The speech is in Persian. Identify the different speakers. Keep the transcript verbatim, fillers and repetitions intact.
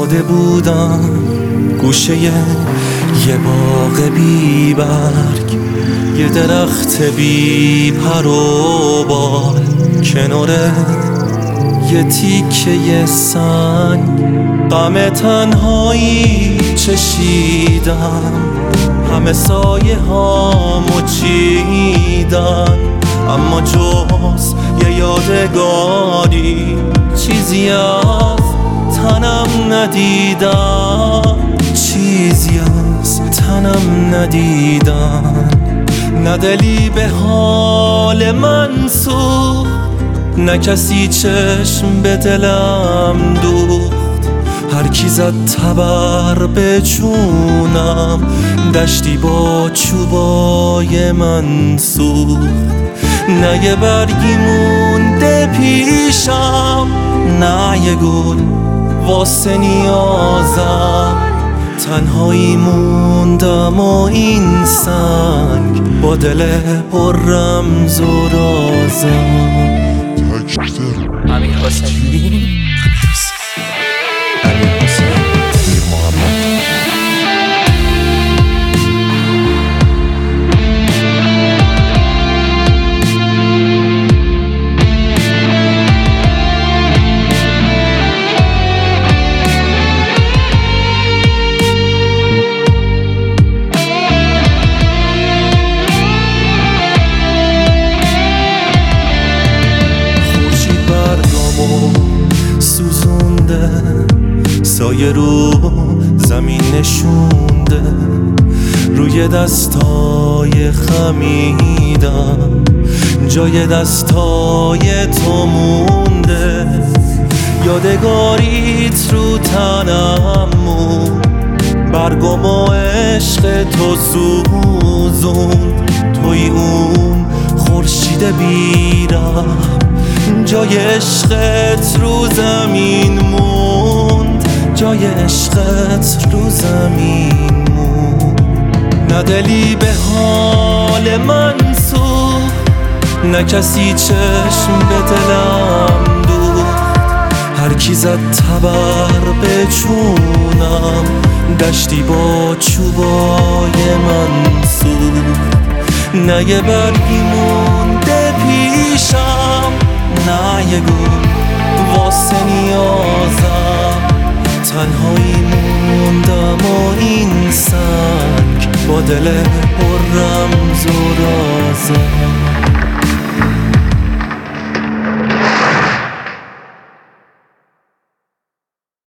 Speaker 1: ایستاده بودم گوشه یه باغ بی برگ، یه درخت بی پر و بال، کنار یه تیکه یه سنگ. غم تنهایی چشیدم، همه سایه هامو چیدن، اما جز یه یادگاری چیزی از تنم ندیدم، چیزی از تنم ندیدم. نه دلی به حال من سوخت، نه کسی چشم به دلم دوخت. هر کی زد تبر به جونم، دشتی با چوبای من سوخت. نه یه برگی مونده پیشم، نه یه گل واسه نیازم. تنهایی موندم و این سنگ با دل پر رمز و رازم. امیر حسینی سایه رو زمین نشونده، روی دستای خمیدم جای دستای تو مونده. یادگاریت رو تنم مون، برگم و عشق تو سوزوند. توی اون خورشید بیرم، جای عشقت رو زمین موند، جای عشقت رو زمین موند. نه دلی به حال من سوخت، نه کسی چشم به دلم دوخت. هر کی زد تبر به جونم، دشتی با چوبای من سوخت. نه یه برگی مونده پیشم، نه یه گل واسه نیازم. تنهایی موندم و این سنگ با دل پر رمز و راز.